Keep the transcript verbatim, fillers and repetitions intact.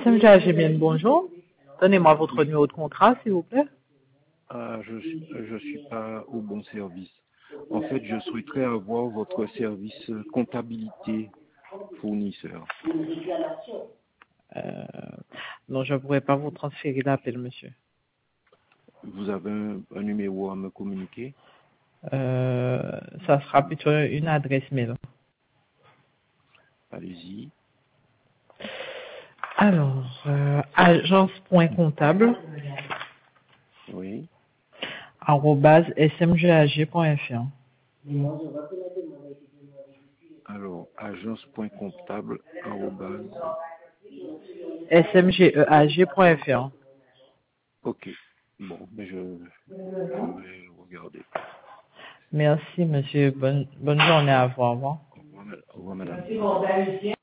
M G A G bien le bonjour. Donnez-moi votre numéro de contrat, s'il vous plaît. Ah, je suis, je suis pas au bon service. En fait, je souhaiterais avoir votre service comptabilité fournisseur. Euh, non, je ne pourrais pas vous transférer l'appel, monsieur. Vous avez un, un numéro à me communiquer? Euh, ça sera plutôt une adresse mail. Allez-y. Alors, euh, agence.comptable Oui. arobase smgag.fr. Alors, agence.comptable arobase. smgeg.fr. Ok. Bon, mais je, je vais regarder. Merci, monsieur. Bonne, bonne journée à vous. Au revoir. Au revoir, ma- au revoir, madame.